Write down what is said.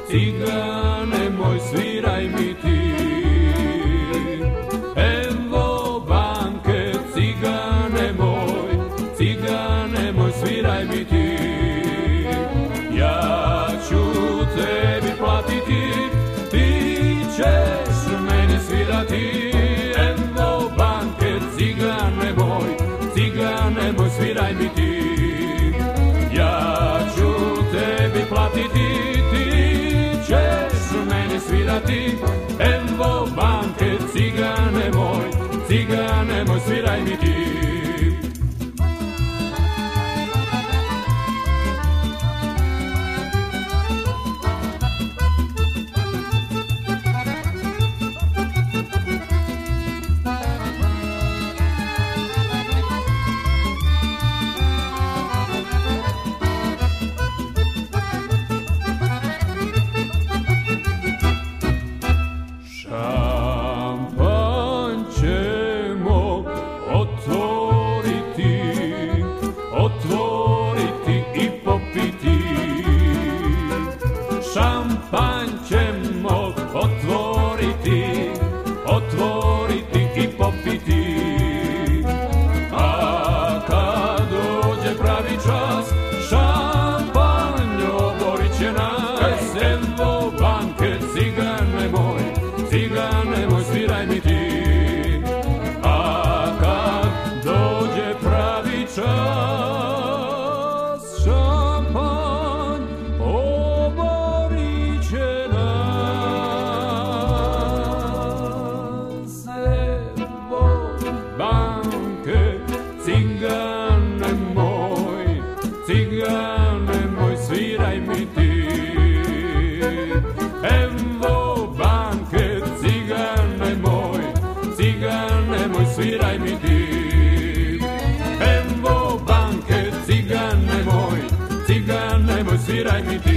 cigane moj, sviraj mi ti. Evo banke, cigane moj, sviraj mi ti. Ja ću tebi platiti, ti ćeš meni svirati. Evo banke, cigane moj, sviraj mi ti. Ja ću tebi platiti, ti ćeš meni svirati. Evo banke, cigane moj, sviraj mi ti. Otvoriti i popiti. Šampanj ćemo otvoriti i popiti. A kad dođe pravi čas, šampanj oborit će nas. Evo banke, cigane moj, sviraj mi ti. A kad dođe pravi čas, šampanj oborit će nas. Evo banke, cigane moj, sviraj mi ti. Evo banke, cigane moj, sviraj mi ti. Evo banke, cigane moj, sviraj mi ti.